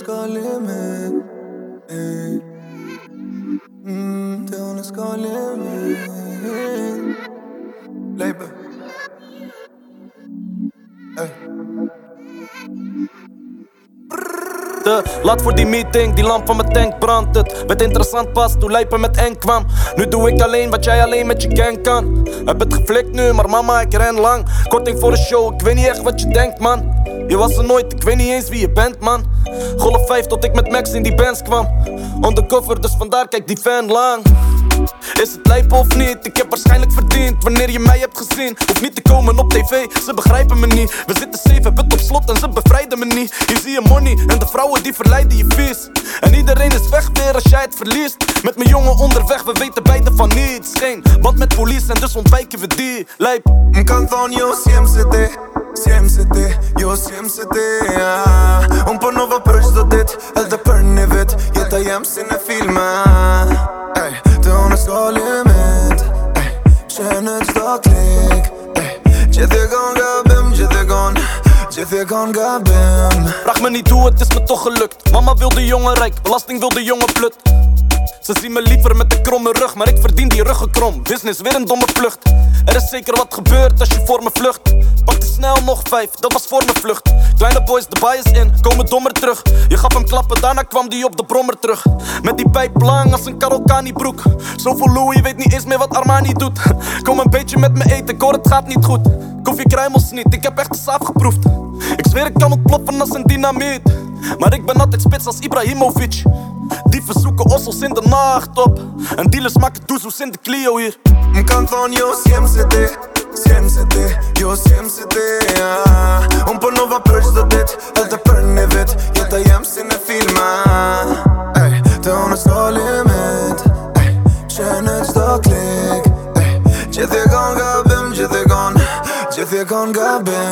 s'ka limit Te unë s'ka limit Lejbe Laat voor die meeting, die lamp van mijn tank brandt het. Werd interessant pas toen lijpen met eng kwam. Nu doe ik alleen wat jij alleen met je gang kan. Heb het geflikt nu, maar mama ik ren lang. Korting voor een show, ik weet niet echt wat je denkt man. Je was er nooit, ik weet niet eens wie je bent man. Golf 5 tot ik met Max in die bands kwam. Undercover, dus vandaar kijk die fan lang. Is het lijp of niet? Ik heb waarschijnlijk verdiend wanneer je mij hebt gezien. Hoef niet te komen op tv, ze begrijpen me niet. We zitten 7 put op slot en ze bevrijden me niet. Hier zie je money en de vrouwen die verleiden je vies. En iedereen is weg weer als jij het verliest. Met mijn jongen onderweg, we weten beide van niets. Geen band met police en dus ontwijken we die. Lijp. Un canzone yo siempre yo siempre Un po nova për çdo dit, edhe për një vit Jeta jem si në filma Te unë s'ka limit Shenë çdo klik Gjithë e kon gabim Vraag me niet hoe, het is me toch gelukt. Mama wil de jongen rijk, belasting wil de jongen plut. Ze zien me liever met een kromme rug, maar ik verdien die ruggen krom. Business, weer een domme vlucht. Er is zeker wat gebeurd als je voor me vlucht. Pakte snel nog 5, dat was voor mijn vlucht. Kleine boys, de bias in, komen dommer terug. Je gaf hem klappen, daarna kwam die op de brommer terug. Met die pijp lang als een Karolkani broek. Zoveel Louis, weet niet eens meer wat Armani doet. Kom een beetje met me eten, ik hoor het gaat niet goed. Ik hoef je kruimels niet, ik heb echt de saaf geproefd. Ik zweer ik kan ontploffen als een dynamiet. Maar ik ben altijd spits als Ibrahimovic. Dieven zoeken ossels in de nacht op. En dealers maken doezoes in de Clio hier. Un canzone yo siempre yo siempre Un po nova për çdo dit, edhe për një vit Jeta jem si në filma Te unë s'ka limit Shenë çdo klik Gjithë e kon gabim, gjithë e kon gabim